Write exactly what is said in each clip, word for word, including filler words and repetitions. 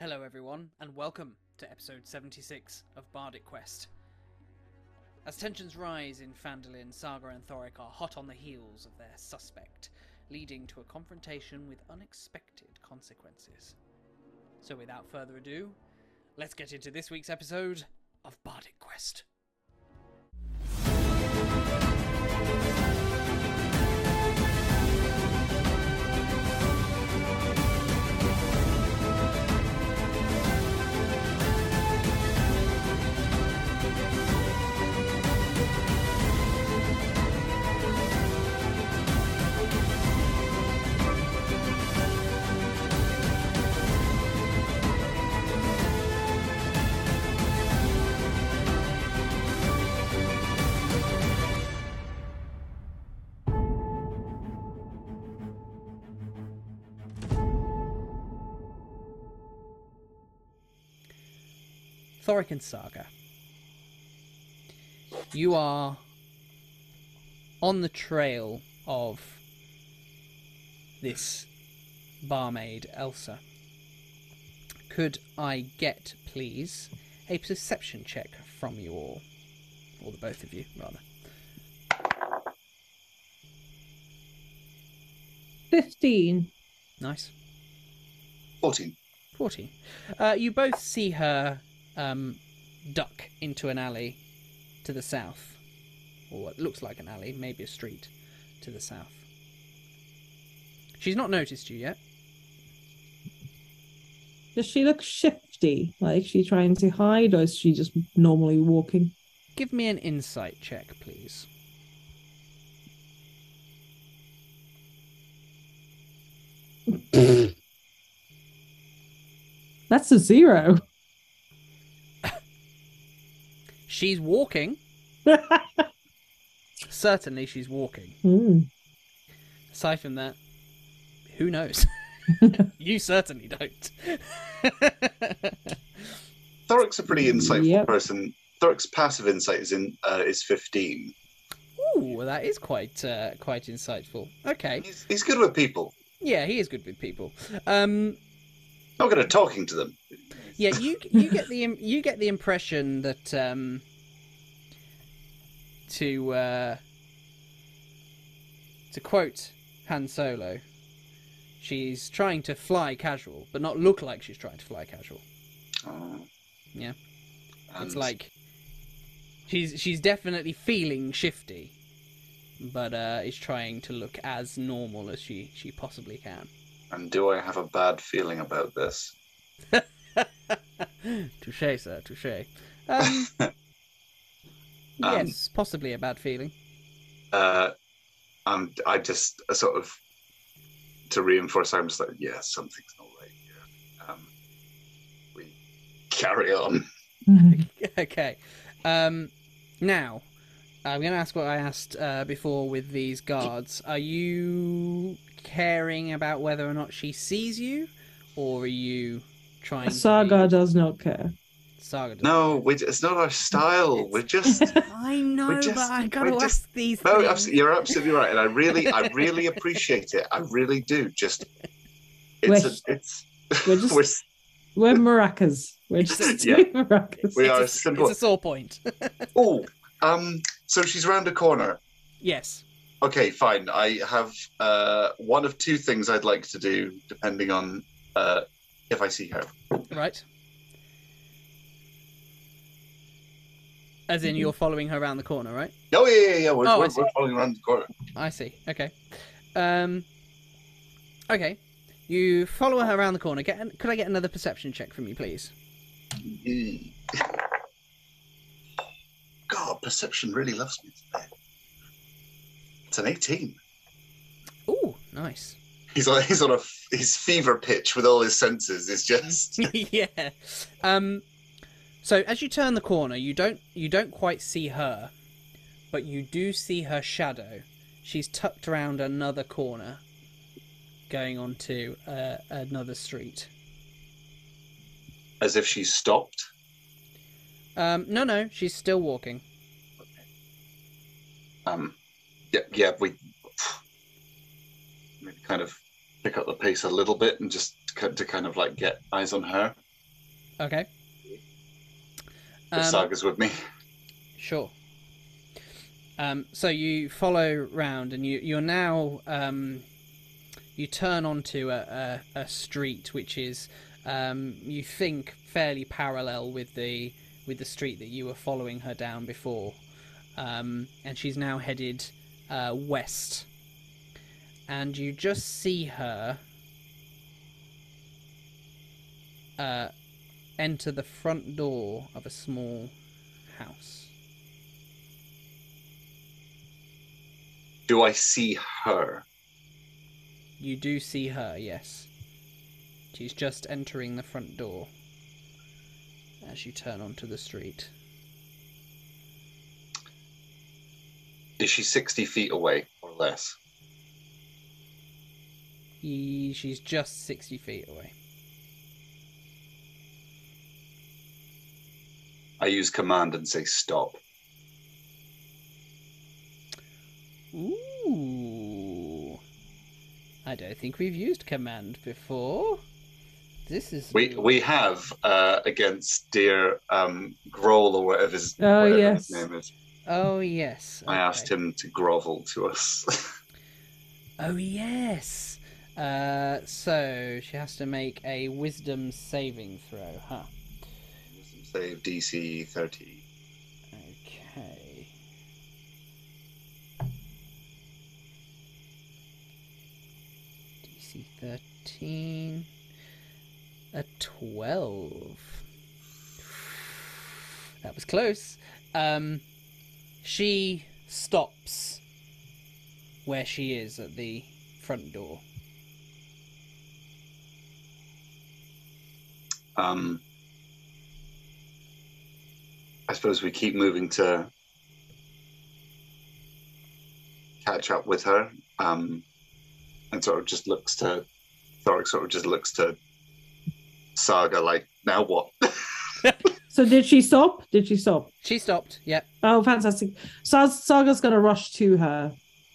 Hello everyone, and welcome to episode seventy-six of Bardic Quest. As tensions rise in Phandalin, Saga and Thoric are hot on the heels of their suspect, leading to a confrontation with unexpected consequences. So without further ado, let's get into this week's episode of Bardic Quest. Thoric and Saga, you are on the trail of this barmaid, Elsa. Could I get, please, a perception check from you all? Or the both of you, rather. Fifteen. Nice. Fourteen. Fourteen. Uh, you both see her um, duck into an alley to the south. Or what looks like an alley, maybe a street, to the south. She's not noticed you yet. Does she look shifty? Like she's trying to hide, or is she just normally walking? Give me an insight check, please. That's a zero. She's walking. Certainly she's walking. Mm. Aside from that, who knows? You certainly don't. Thoric's a pretty insightful Yep. person. Thoric's passive insight is in uh, is fifteen. Ooh, that is quite uh, quite insightful. Okay. He's, he's good with people. Yeah, he is good with people. Um, Not good at talking to them. yeah, you you get the im- you get the impression that um, to uh, to quote Han Solo, she's trying to fly casual, but not look like she's trying to fly casual. Oh. Yeah. And, It's like she's she's definitely feeling shifty, but uh, is trying to look as normal as she, she possibly can. and do I have a bad feeling about this? Touché, sir, touché. Um, yes, possibly a bad feeling. Uh, and I just uh, sort of, to reinforce, I'm just like, yeah, something's not right here. Um, we carry on. Okay. Um, now, I'm going to ask what I asked uh, before with these guards. Are you caring about whether or not she sees you, or are you trying Saga to does not care. be... Saga doesn't No, care. we, it's not our style. We're just... I know, We're just- but I got to we're just- ask these No, things. absolutely, you're absolutely right, and I really, I really appreciate it. I really do. Just, it's, We're- a, it's, we're just- we're, We're maracas. We're just Yeah. doing maracas. we are It's a, simple. it's a sore point. Oh, um, so she's round a corner. Yes. Okay, fine. I have uh, one of two things I'd like to do, depending on uh, if I see her. Right. As in, you're following her around the corner, right? Oh yeah, yeah, yeah. We're, Oh, I we're, see. we're following around the corner. I see. Okay. Um. Okay. You follow her around the corner. Get. An, could I get another perception check from you, please? Mm. God, perception really loves me today. It's an eighteen. Ooh, nice. He's on, he's on a his fever pitch with all his senses. It's just Yeah. Um. So as you turn the corner, you don't you don't quite see her, but you do see her shadow. She's tucked around another corner, going onto uh, another street. as if she's stopped. Um, no, no, she's still walking. Um, yeah, yeah, we maybe kind of pick up the pace a little bit and just to, to kind of like get eyes on her. Okay. If Um, Saga's with me. Sure. Um, so you follow round, and you you're now um, you turn onto a, a, a street which is um, you think fairly parallel with the with the street that you were following her down before, um, and she's now headed uh, west. And you just see her uh, enter the front door of a small house. Do I see her? You do see her, yes. She's just entering the front door as you turn onto the street. Is she sixty feet away or less? He, she's just sixty feet away. I use command and say stop. Ooh. I don't think we've used command before. This is... We we have uh, against dear um, Grohl or whatever his, Oh, whatever yes. his name is. Oh, yes. I okay. asked him to grovel to us. Oh, yes. Uh, so, she has to make a wisdom saving throw, huh? Save D C thirty. Okay. D C thirteen. A twelve. That was close. Um, she stops where she is at the front door. Um, I suppose we keep moving to catch up with her, um, and sort of just looks to Thoric sort of just looks to Saga like, now what? So did she stop? Did she stop? She stopped, yep. Oh, fantastic. So Saga's going to rush to her.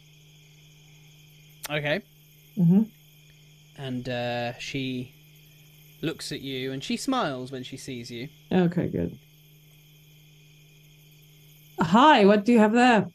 Okay. Mm-hmm. And uh, she looks at you and she smiles when she sees you. Okay, good. Hi, what do you have there?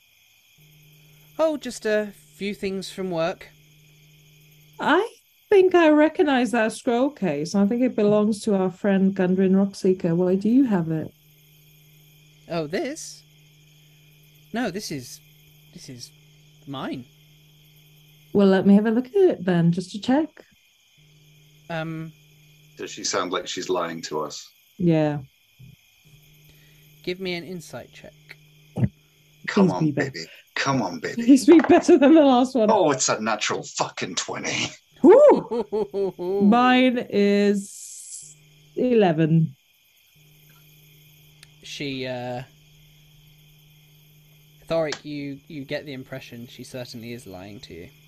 Oh, just a few things from work. I think I recognize that scroll case. I think it belongs to our friend Gundren Rockseeker. Why do you have it? Oh, this? No, this is... This is mine. Well, let me have a look at it then, just to check. Um, Does she sound like she's lying to us? Yeah. give me an insight check. Come Please on, be better. baby. Come on, baby. Please be better than the last one. Oh, it's a natural fucking twenty. Woo! Mine is eleven. She, uh... Thoric, you, you get the impression she certainly is lying to you.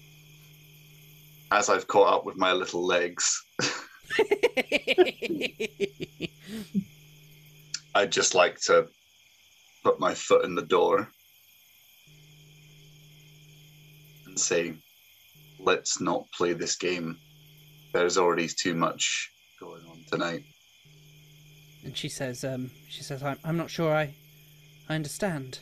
As I've caught up with my little legs, I'd just like to put my foot in the door and say, let's not play this game. There's already too much going on tonight. And she says, um, she says, I'm, I'm not sure I, I understand.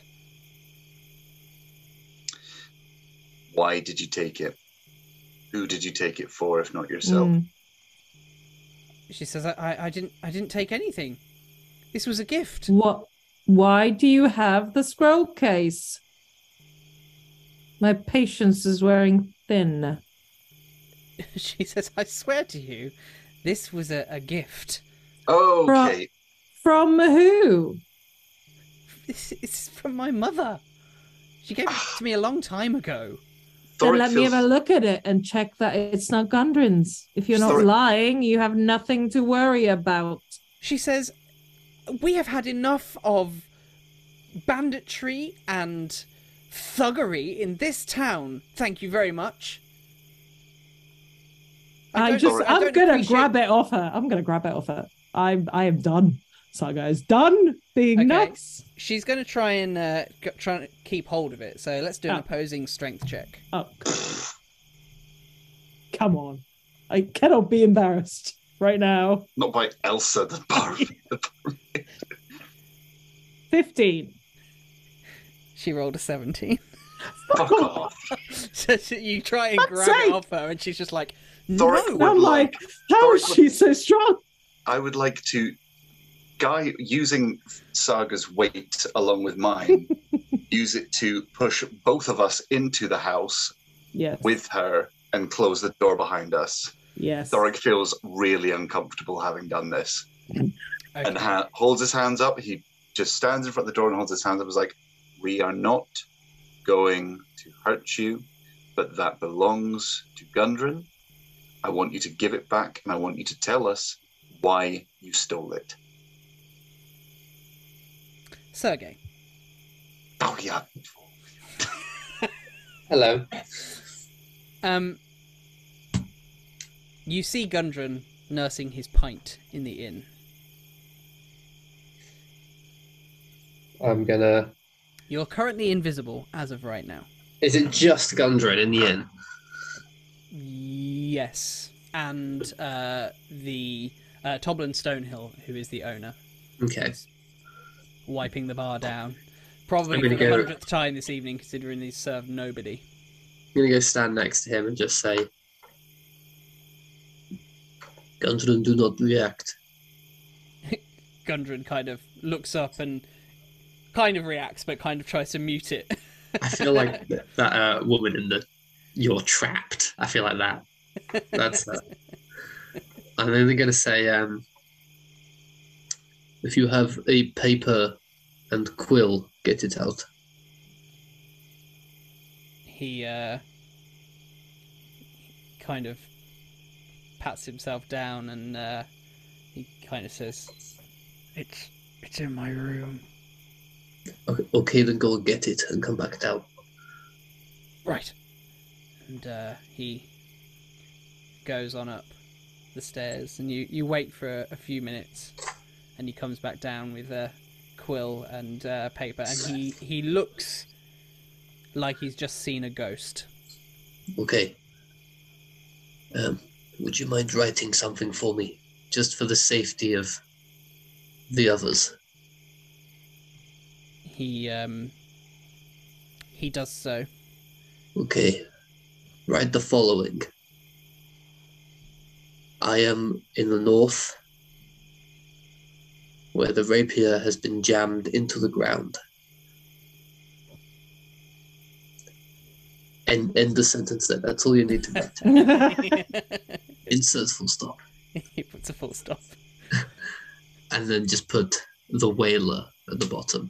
Why did you take it? Who did you take it for, if not yourself? Mm. She says, I, I, I didn't, I didn't take anything. This was a gift. What? Why do you have the scroll case? My patience is wearing thin. She says, I swear to you, this was a, a gift. Okay. From who? This is from my mother. She gave it to me a long time ago. Then Thoric let me feels- have a look at it and check that it's not Gundren's. If you're not Thoric- lying, you have nothing to worry about. She says, we have had enough of banditry and thuggery in this town. Thank you very much. I, don't- just, I I'm don't gonna appreciate- grab it off her. I'm gonna grab it off her. I'm, I am done. Saga is done being Okay. nuts. She's going to try and uh, g- try and keep hold of it. So let's do an Oh. opposing strength check. Oh, come on! I cannot be embarrassed. right now. Not by Elsa, the bar. fifteen. She rolled a seventeen. Fuck off. So, so you try and Fuck's grab it sake. off her, and she's just like, Thoric no. would I'm like, like- how Thoric is would- she so strong? I would like to, Guy, using Saga's weight along with mine, use it to push both of us into the house Yes. with her and close the door behind us. yes. Thoric feels really uncomfortable having done this Okay. and ha- holds his hands up. He just stands in front of the door and holds his hands up. He's like, we are not going to hurt you, but that belongs to Gundren. I want you to give it back, and I want you to tell us why you stole it. Sergey. Oh, yeah. Hello. Um, you see Gundren nursing his pint in the inn. I'm gonna. You're currently invisible as of right now. Is it just Gundren in the inn? Yes. And uh, the uh, Toblin Stonehill, who is the owner, Okay. is wiping the bar down. Probably I'm for gonna the go- hundredth time this evening, considering he's served nobody. I'm gonna go stand next to him and just say, Gundren, do not react. Gundren kind of looks up and kind of reacts, but kind of tries to mute it. I feel like th- that uh, woman in the "you're trapped." I feel like that. That's. Uh, I'm only gonna say, um, if you have a paper and quill, get it out. He uh, kind of pats himself down and uh, he kind of says, "It's it's in my room." Okay, okay, then go and get it and come back down. Right. And uh, he goes on up the stairs, and you, you wait for a, a few minutes, and he comes back down with a quill and uh, paper, and he, he looks like he's just seen a ghost. Okay. Um, would you mind writing something for me, just for the safety of the others? He um he does so. Okay. Write the following. I am in the north, where the rapier has been jammed into the ground. End, end the sentence there. That's all you need to write. Insert full stop. He puts a full stop. And then just put the whaler at the bottom.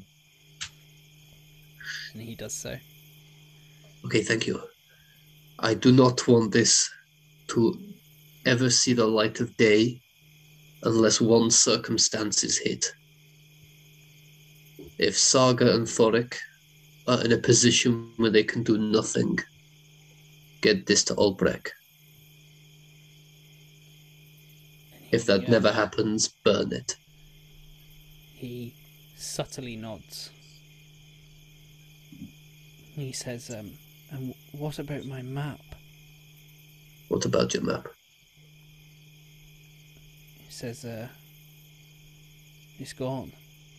And he does so. Okay, thank you. I do not want this to ever see the light of day unless one circumstance is hit. If Saga and Thoric are in a position where they can do nothing, get this to Ulbrek. If that He, uh, never happens, burn it. He subtly nods. He says, um, and what about my map? What about your map? He says, uh, it's gone.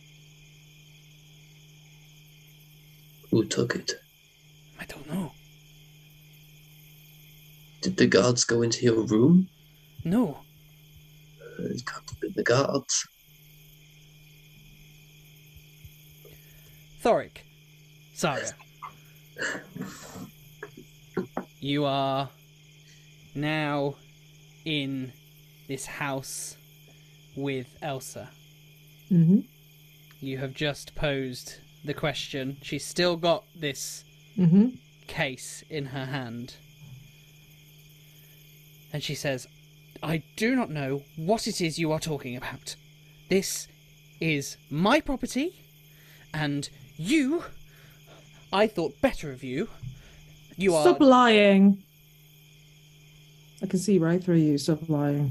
Who took it? I don't know. Did the guards go into your room? No. Uh, it can't have been the guards. Thoric. Saga. You are now in this house with Elsa. Mm-hmm. You have just posed the question. She's still got this Mm-hmm. case in her hand. And she says, I do not know what it is you are talking about. This is my property, and you, I thought better of you. You are... Stop lying. I can see right through you. Stop lying.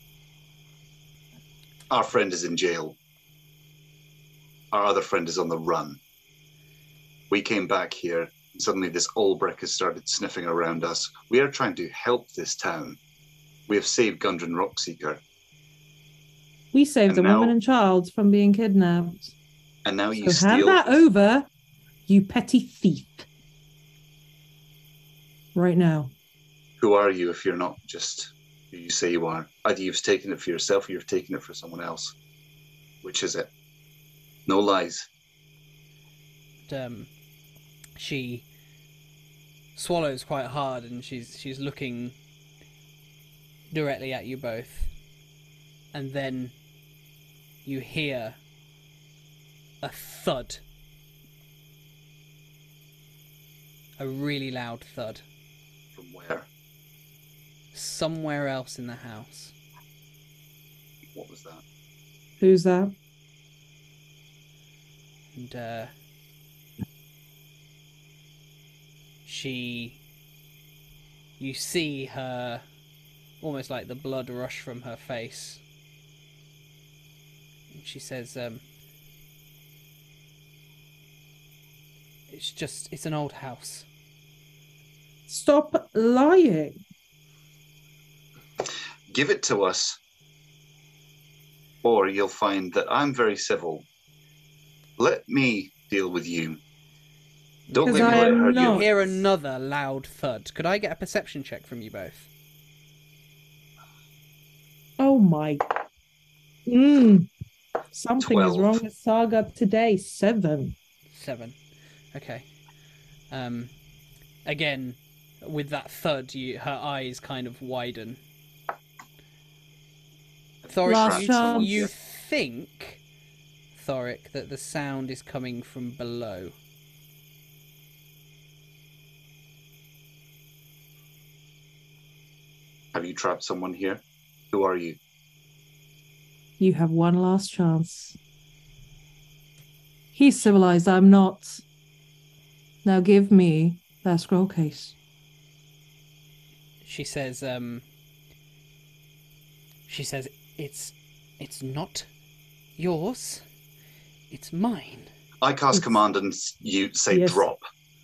Our friend is in jail. Our other friend is on the run. We came back here, and suddenly this Ulbrek has started sniffing around us. We are trying to help this town. We have saved Gundren Rockseeker. We saved And a woman now- and child from being kidnapped. And now you So hand steal. that over, you petty thief. Right now. Who are you if you're not just who you say you are? Either you've taken it for yourself or you've taken it for someone else. Which is it? No lies. And, um, she swallows quite hard, and she's she's looking directly at you both, and then you hear a thud, a really loud thud, From where? somewhere else in the house. What was that? Who's that? And uh, she, you see her, almost like the blood rush from her face. And she says, um, it's just, it's an old house. Stop lying. Give it to us, or you'll find that I'm very civil. Let me deal with you. Don't Because let me I let am her not. You you. hear another loud thud. Could I get a perception check from you both? Oh my. Mm. Something is Twelve. wrong with Saga today. Seven. Seven. Okay. Um, again, with that thud, you, her eyes kind of widen. Thoric, Last you, chance. you think, Thoric, that the sound is coming from below. Have you trapped someone here? Who are you? You have one last chance. He's civilized, I'm not. Now give me that scroll case. She says, um, she says, it's, it's not yours, it's mine. I cast It's- command and s- you say Yes. drop.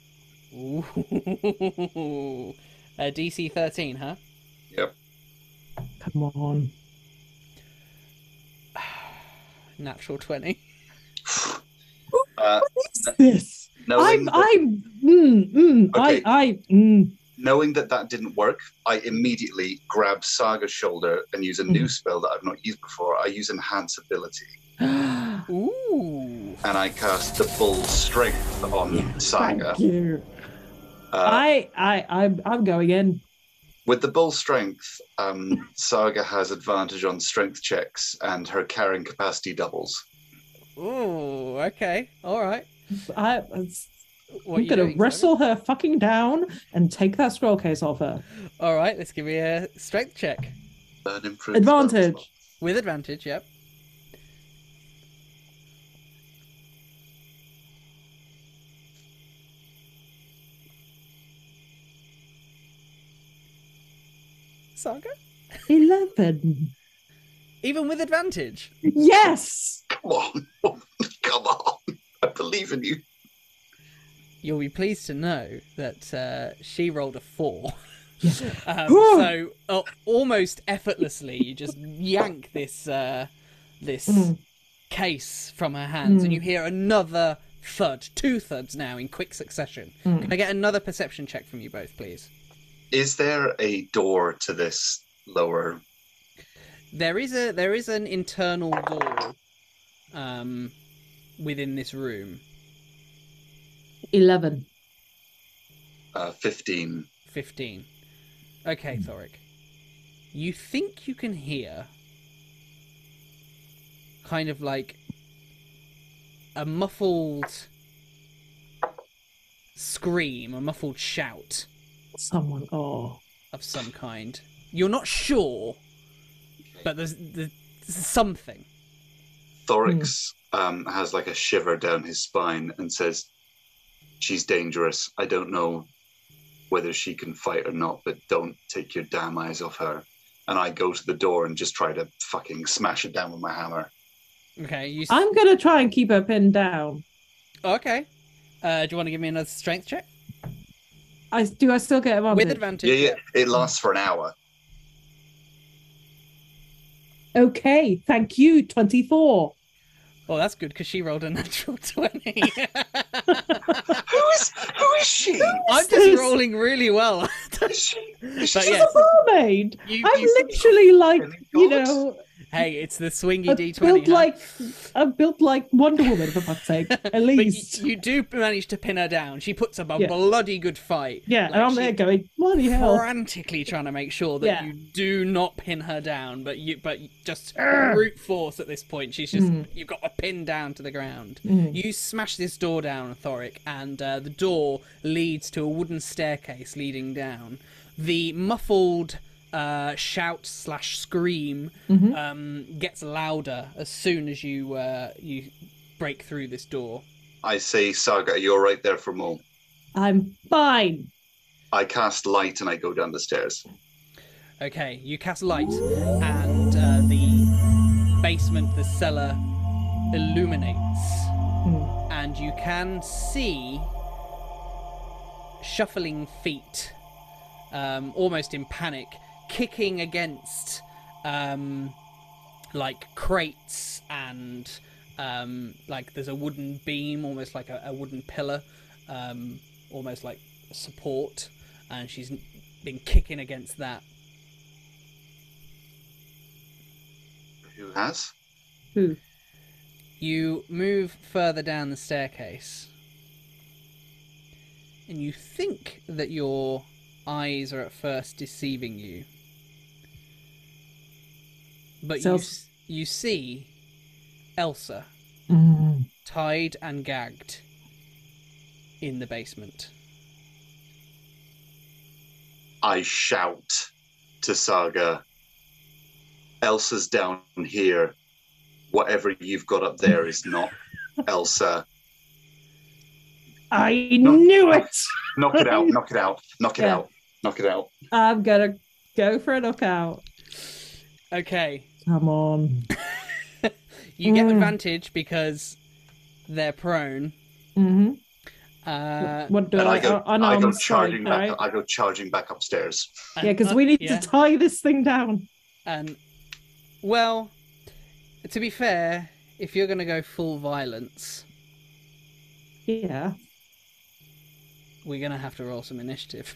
Ooh. uh, D C thirteen, huh? Yep. Come on. Natural twenty. Uh, This. knowing, I'm. that, I'm. Mm, mm, Okay. I. I. Mm. knowing that that didn't work, I immediately grab Saga's shoulder and use a new Mhm. spell that I've not used before. I use Enhance Ability. Ooh. And I cast the Bull Strength on Saga. Thank you. Uh, I. I. I'm. I'm going in. With the Bull Strength, um, Saga has advantage on strength checks and her carrying capacity doubles. Ooh. Okay. All right. I. It's, What are I'm you gonna doing, wrestle her fucking down and take that scroll case off her. Simon? All right. Let's give me a strength check Burn improved Advantage. spell with advantage. Yep. Saga. Eleven. Even with advantage. Yes. Come on. Come on. I believe in you. You'll be pleased to know that uh, she rolled a four. Yes. Um, so uh, almost effortlessly, you just yank this uh, this Mm. case from her hands, and Mm. you hear another thud, two thuds now in quick succession. Mm. Can I get another perception check from you both, please? Is there a door to this lower? There is a there is an internal door um, within this room. Eleven. Uh, fifteen. Fifteen. Okay, Thoric. You think you can hear kind of like a muffled scream, a muffled shout Someone. Oh. of some kind. You're not sure, but there's, there's something. Thorix um, has like a shiver down his spine and says, "She's dangerous. I don't know whether she can fight or not, but don't take your damn eyes off her." And I go to the door and just try to fucking smash it down with my hammer. Okay, you. s- I'm gonna try and keep her pinned down. Okay. Uh, do you want to give me another strength check I do. I still get advantage. with advantage? Yeah, yeah. It lasts for an hour. Okay, thank you. Twenty-four. Oh, that's good because she rolled a natural twenty. Who is who is she? I'm just this? rolling really well. Is she? Is she But She's yes. a mermaid. You- I'm you- literally like, Really you good. know, Hey, it's the swingy I'm D twenty. built like I'm built like Wonder Woman for fuck's sake. At But least. you, you do manage to pin her down. She puts up a Yeah. bloody good fight. Yeah, Like, and I'm she- there going, bloody hell. frantically trying to make sure that Yeah. you do not pin her down, but you but just Urgh. brute force at this point. She's just Mm. you've got her pinned down to the ground. Mm. You smash this door down, Thoric, and uh, the door leads to a wooden staircase leading down. The muffled uh, shout slash scream Mhm. um, gets louder as soon as you uh, you break through this door. I say, Saga, you're right there for a moment. I'm fine. I cast light and I go down the stairs. Okay, you cast light, and uh, the basement, the cellar, illuminates, Hmm. and you can see shuffling feet, um, almost in panic, kicking against um, like crates and um, like there's a wooden beam, almost like a, a wooden pillar, um, almost like support, and she's been kicking against that. Who has? Who? You move further down the staircase, and you think that your eyes are at first deceiving you, but you So- s- you see Elsa Mm. tied and gagged in the basement. I shout to Saga, Elsa's down here. Whatever you've got up there is not Elsa. I knew it. Knock it out, knock it out, knock it Yeah. out, knock it out. I'm gonna go for a knockout. Okay, Come on. you get Mm. advantage because they're prone. Mm-hmm. Uh, What do And I? I go, uh, I go unarmed charging strike, back. right? I go charging back upstairs. Yeah, because uh, we need yeah. to tie this thing down. And, well, to be fair, if you're going to go full violence, Yeah. we're going to have to roll some initiative.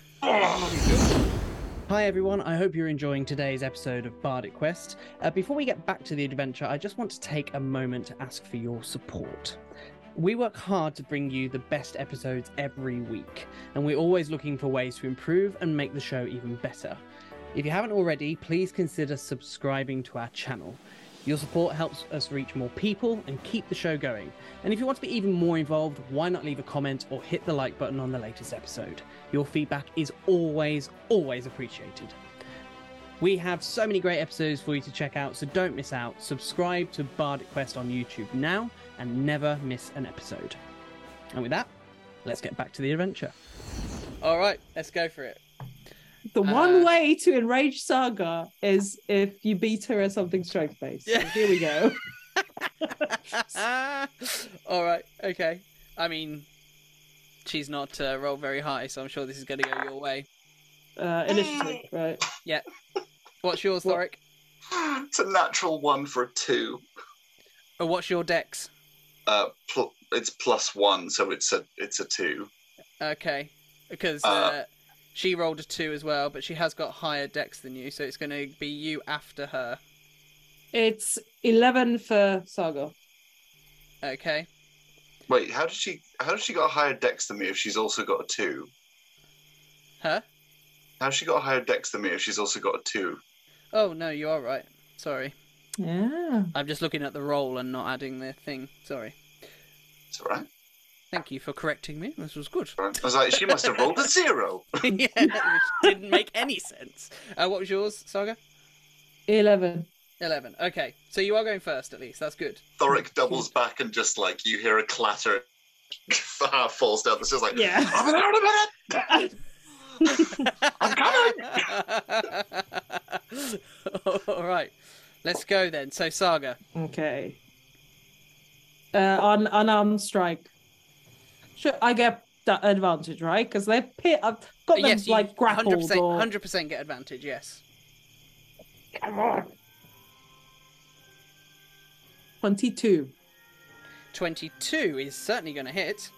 Hi everyone, I hope you're enjoying today's episode of Bardic Quest. Uh, before we get back to the adventure, I just want to take a moment to ask for your support. We work hard to bring you the best episodes every week, and we're always looking for ways to improve and make the show even better. If you haven't already, please consider subscribing to our channel. Your support helps us reach more people and keep the show going. And if you want to be even more involved, why not leave a comment or hit the like button on the latest episode? Your feedback is always, always appreciated. We have so many great episodes for you to check out, so don't miss out. Subscribe to Bardic Quest on YouTube now and never miss an episode. And with that, let's get back to the adventure. All right, let's go for it. The one Uh, way to enrage Saga is if you beat her at something strength based. Yeah. So here we go. All right, okay. I mean, she's not uh, rolled very high, so I'm sure this is going to go your way. Uh, initiative, right? What's yours, What- Thoric? It's a natural one for a two. Or what's your dex? Uh, pl- it's plus one, so it's a it's a two. Okay, because Uh, uh, she rolled a two as well, but she has got higher dex than you, so it's going to be you after her. It's eleven for Saga. Okay. Wait, how did she how did she got a higher dex than me if she's also got a two? Huh? How's she got a higher dex than me if she's also got a two? Oh, no, you are right. Sorry. Yeah. I'm just looking at the roll and not adding the thing. Sorry. It's alright. Thank you for correcting me. This was good. I was like, she must have rolled a zero. Yeah, which didn't make any sense. Uh, what was yours, Saga? Eleven. eleven. Okay, so you are going first at least. That's good. Thoric doubles back and just like you hear a clatter, half falls down the stairs like, Yeah. I'm there in a minute. I'm coming. All right, let's go then. So Saga. Okay. Uh, on unarmed strike. Sure, I get that advantage, right? Because they've pit. I've got them yes, you like grappled one hundred percent, or. one hundred percent get advantage. Yes. Come on. twenty-two. twenty-two is certainly going to hit.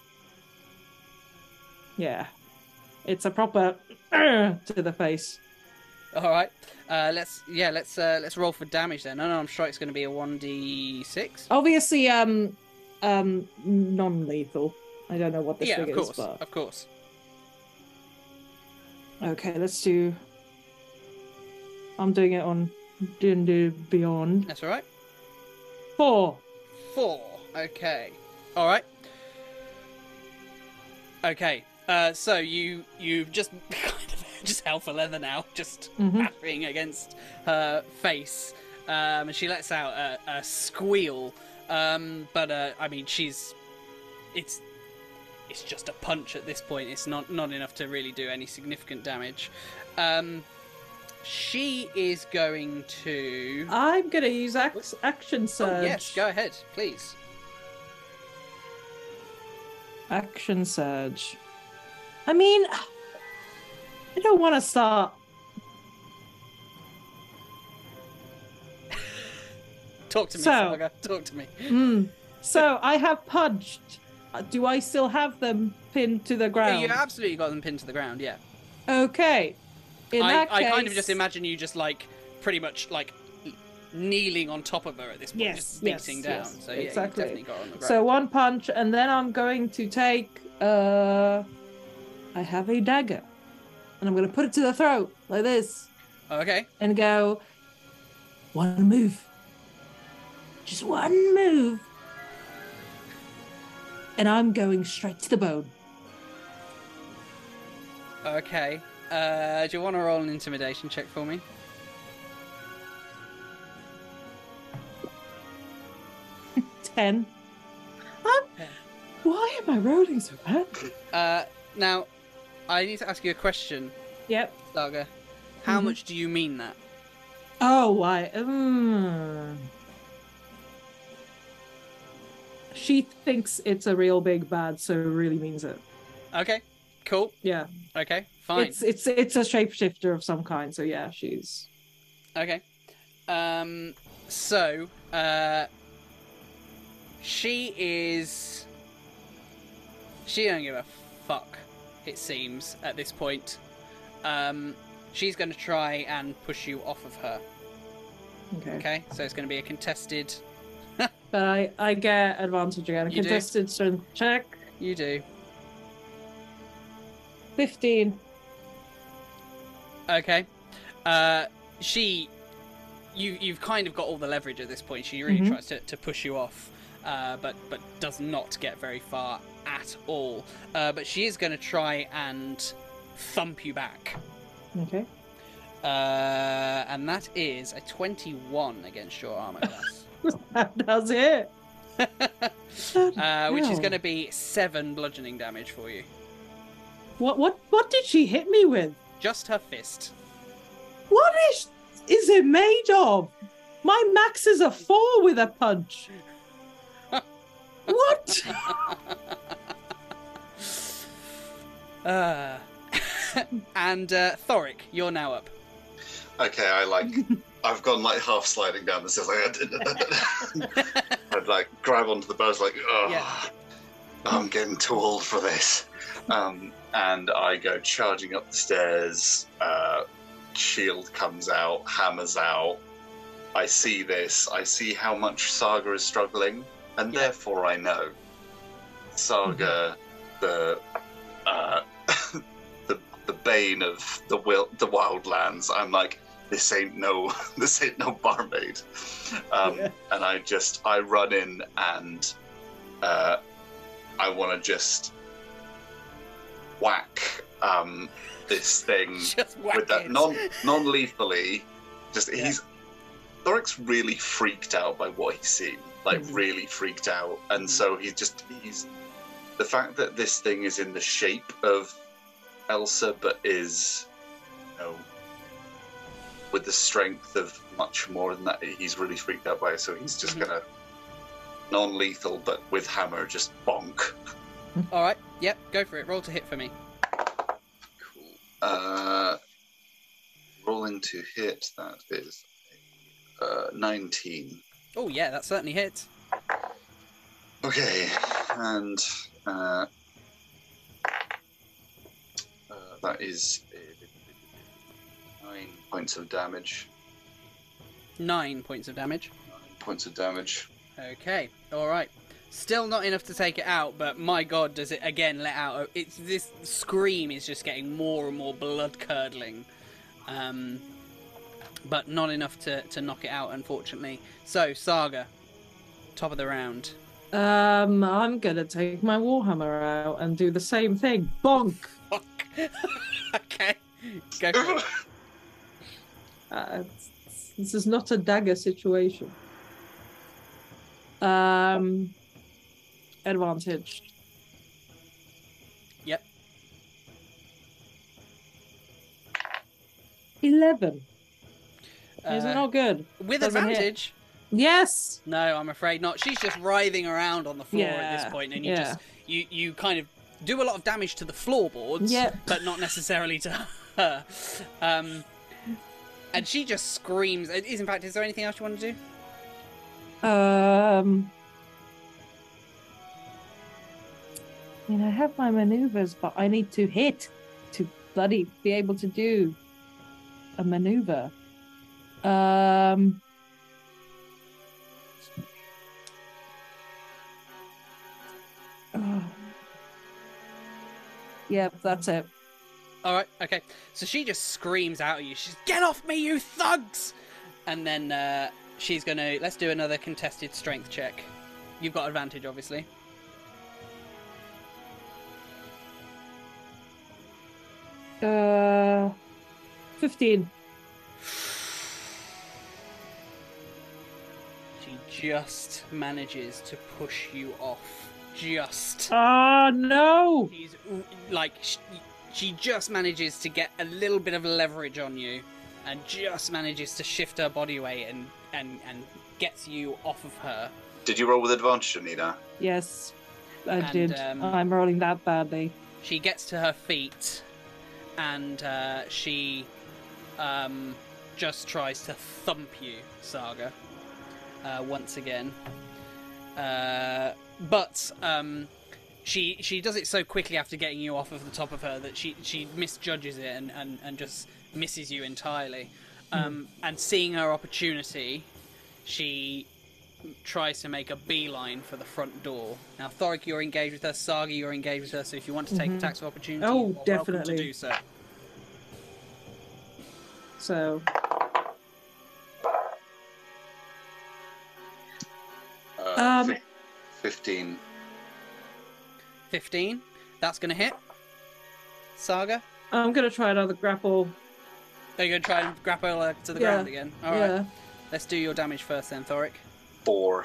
Yeah. It's a proper to the face. All right. Uh, let's yeah. Let's uh, let's roll for damage then. Unarmed strike's going to be a one d six. Obviously, um, um, non-lethal. I don't know what this Yeah, thing of course, is, but of course. okay, let's do. I'm doing it on D and D Beyond. That's all right. Four. Four. Okay. All right. Okay. Uh, so you you just kind of just hell for leather now, just Mhm. battering against her face, um, and she lets out a, a squeal. Um, but uh, I mean, she's it's it's just a punch at this point. It's not not enough to really do any significant damage. Um, she is going to. I'm gonna use ac- action Oh, surge. yes, go ahead, please. Action surge. I mean, I don't want to start. Talk to me, So- Saga. Talk to me. Mm. So I have punched. Uh, Do I still have them pinned to the Yeah, ground? you absolutely got them pinned to the ground. Yeah. Okay. In I, that I case, kind of just imagine you just like pretty much like kneeling on top of her at this point, Yes, just beating yes, down. yes, So yeah, exactly. you definitely got her on the ground. So one punch, and then I'm going to take. Uh, I have a dagger, and I'm going to put it to the throat like this, Okay. and go. One move. Just one move. And I'm going straight to the bone. Okay. Uh, do you want to roll an intimidation check for me? Ten. Um, why am I rolling so bad? Uh, now, I need to ask you a question, Yep. Saga. How Mhm. much do you mean that? Oh, why? Mm. She thinks it's a real big bad, so really means it. Okay. Cool. Yeah. Okay. Fine. It's it's it's a shapeshifter of some kind, so yeah, she's Okay. Um. So, uh, she is. She don't give a fuck. It seems at this point. Um, she's going to try and push you off of her. okay. Okay. So it's going to be a contested. But I I get advantage again. A You do? contested strength check. You do. Fifteen. Okay. Uh, she. You you've kind of got all the leverage at this point. She really Mhm. tries to, to push you off, uh, but but does not get very far at all. Uh, but she is going to try and thump you back. Okay. Uh, and that is a twenty-one against your armor class, That does it. uh, which is hell. going to be seven bludgeoning damage for you. What what what did she hit me with? Just her fist. What is is it made of? My max is a four with a punch. What? Uh, and uh, Thoric, you're now up. Okay, I like. I've gone like half sliding down the stairs. Like, I'd like grab onto the bows, like, oh, Yeah. I'm getting too old for this. Um, and I go charging up the stairs. Uh, shield comes out, hammers out. I see this. I see how much Saga is struggling, and Yeah. therefore I know Saga, the uh, the the bane of the wil- the wildlands. I'm like, this ain't no this ain't no barmaid. Um, Yeah. And I just I run in and uh, I want to just whack um, this thing Just whack with that it. non non lethally. Just Yeah. he's Thoric's really freaked out by what he's seen, like Mhm. really freaked out, and Mhm. so he's just he's the fact that this thing is in the shape of Elsa, but is you know with the strength of much more than that. He's really freaked out by it, so he's just Mhm. gonna non-lethal, but with hammer, just bonk. All right. Yep. Go for it. Roll to hit for me. Cool. Uh, rolling to hit. That is uh, nineteen. Oh yeah, that certainly hits. Okay, and uh, uh, that is uh, nine points of damage. Nine points of damage. Nine points of damage. Okay, alright. Still not enough to take it out, but my god, does it again let out... A, it's this scream is just getting more and more blood-curdling. Um, but not enough to, to knock it out, unfortunately. So, Saga, top of the round. Um, I'm gonna take my Warhammer out and do the same thing. Bonk! Fuck. Okay, go for it. Uh, it's- this is not a dagger situation. Um, advantage. Yep. Eleven. Is Uh, it not good? With Doesn't hit. advantage? Yes. No, I'm afraid not. She's just writhing around on the floor at Yeah, this point, and you yeah. just you you kind of do a lot of damage to the floorboards, Yep. but not necessarily to her. Um, and she just screams. It is in fact. Is there anything else you want to do? Um. I mean, I have my maneuvers, but I need to hit to bloody be able to do a maneuver. Um. Oh. Yep, that's it. All right, okay. So she just screams out at you. She's "Get off me, you thugs!" And then uh, she's gonna. Let's do another contested strength check. You've got advantage, obviously. Uh, fifteen. She just manages to push you off. Just. Oh no! She's like she, she just manages to get a little bit of leverage on you, and just manages to shift her body weight and and and gets you off of her. Did you roll with advantage, Anita? Yes, I And, did. um, I'm rolling that badly. She gets to her feet, and uh, she um, just tries to thump you, Saga, uh, once again. Uh, but um, she she does it so quickly after getting you off of the top of her that she, she misjudges it and, and, and just misses you entirely. Um, and seeing her opportunity, she tries to make a beeline for the front door. Now, Thoric, you're engaged with her. Saga, you're engaged with her. So if you want to take Mhm. attacks of opportunity, Oh, you're welcome to definitely. do so. So, Uh, Um, fi- Fifteen. fifteen. That's going to hit. Saga, I'm gonna try another grapple. are you going to try and grapple her to the Yeah. ground again? All right. Yeah. Let's do your damage first then, Thoric. Four.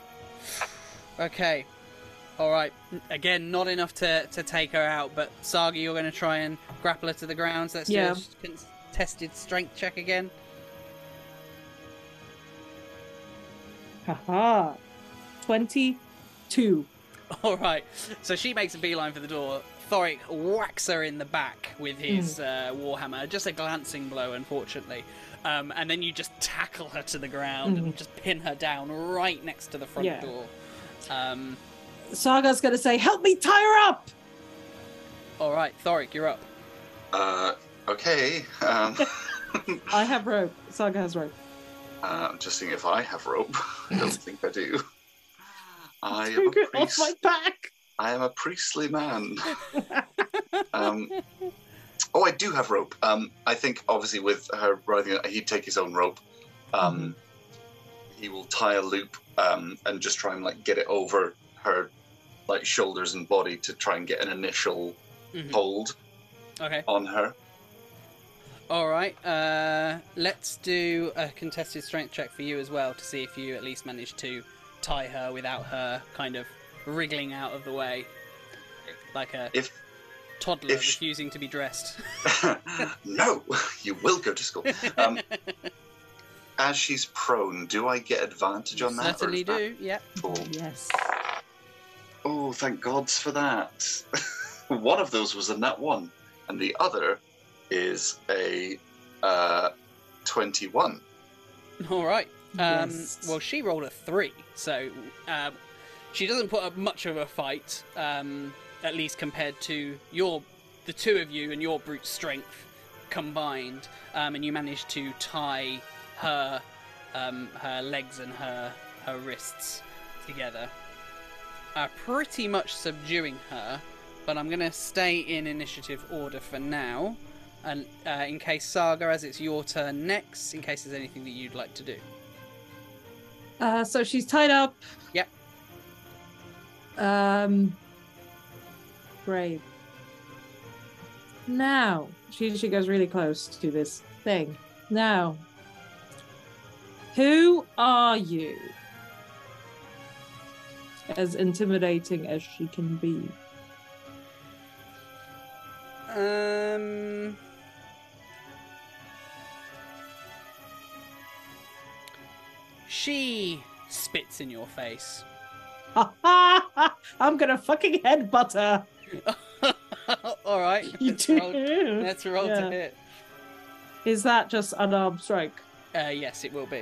Okay. All right. N- Again, not enough to, to take her out, but Saga, you're going to try and grapple her to the ground. So let's Yeah. do a contested strength check again. Haha. Twenty-two. All right. So she makes a beeline for the door. Thoric whacks her in the back with his uh, warhammer. Just a glancing blow, unfortunately. Um, and then you just tackle her to the ground and just pin her down right next to the front Yeah. door. Um, Saga's gonna say, "Help me tie her up." all right, Thoric, you're up. Uh, okay. Um, I have rope. Saga has rope. uh, I'm just seeing if I have rope. I don't think I do. I am Take a it off priest. my back. I am a priestly man. um, oh, I do have rope. Um, I think obviously with her riding, it, he'd take his own rope. Um, He will tie a loop um, and just try and like get it over her like shoulders and body to try and get an initial Mhm. hold Okay. on her. All right. Uh, let's do a contested strength check for you as well to see if you at least manage to tie her without her kind of wriggling out of the way, like a If toddler if she- refusing to be dressed. no, you will go to school. Um, as she's prone, do I get advantage on that? or Certainly is that do. Yep. cool? Yes. Oh, thank gods for that. One of those was a nat one, and the other is a uh, twenty-one. All right. Um, Yes. Well, she rolled a three, so um, she doesn't put up much of a fight, um, at least compared to your, the two of you and your brute strength combined, um, and you manage to tie her, um, her legs and her her wrists together, uh, pretty much subduing her. But I'm going to stay in initiative order for now, and uh, in case Saga, as it's your turn next, in case there's anything that you'd like to do. Uh, so she's tied up. Yep. Um. Great. Now she she goes really close to this thing. Now, who are you? As intimidating as she can be. Um. She spits in your face. I'm gonna fucking headbutt her. All right. You Let's do. roll, let's roll Yeah. to hit. Is that just unarmed strike? Uh, yes, it will be.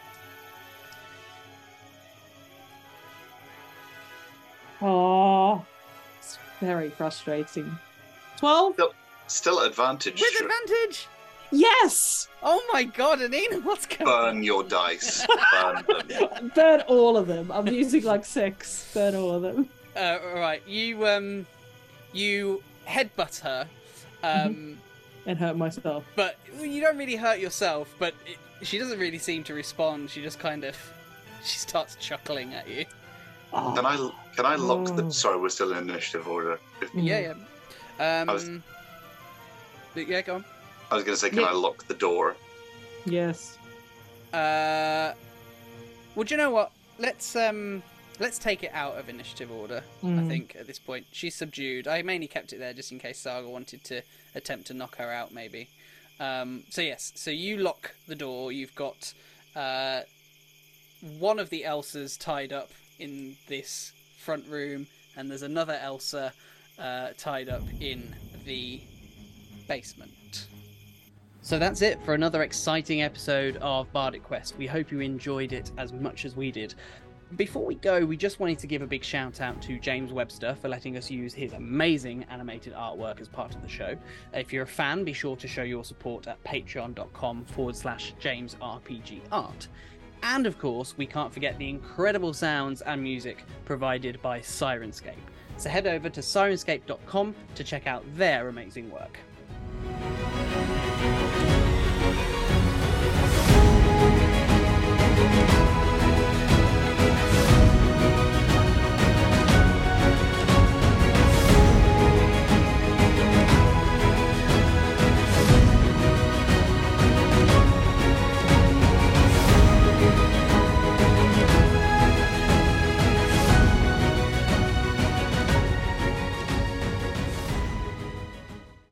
Oh, it's very frustrating. Twelve. Still, still at advantage. With sure. advantage. Yes. Oh my god, Anina, what's going Burn on? your dice. Burn them. Burn all of them. I'm using like six. Burn all of them. Uh, all right, you um, you headbutt her, um, And hurt myself. but you don't really hurt yourself. But it, she doesn't really seem to respond. She just kind of, she starts chuckling at you. Oh. Can I can I lock Oh. the? Sorry, we're still in initiative order. If- Mm. Yeah, yeah. Um, I was- but yeah, go on. I was going to say, can Yeah. I lock the door? Yes. Uh, well, do you know what? Let's um, let's take it out of initiative order. I Mm. think at this point she's subdued. I mainly kept it there just in case Saga wanted to attempt to knock her out, maybe. Um, so yes, so you lock the door. You've got uh, one of the Elsas tied up in this front room, and there's another Elsa uh, tied up in the basement. So that's it for another exciting episode of Bardic Quest. We hope you enjoyed it as much as we did. Before we go, we just wanted to give a big shout out to James Webster for letting us use his amazing animated artwork as part of the show. If you're a fan, be sure to show your support at patreon.com forward slash jamesrpgart. And of course, we can't forget the incredible sounds and music provided by Sirenscape. So head over to sirenscape dot com to check out their amazing work.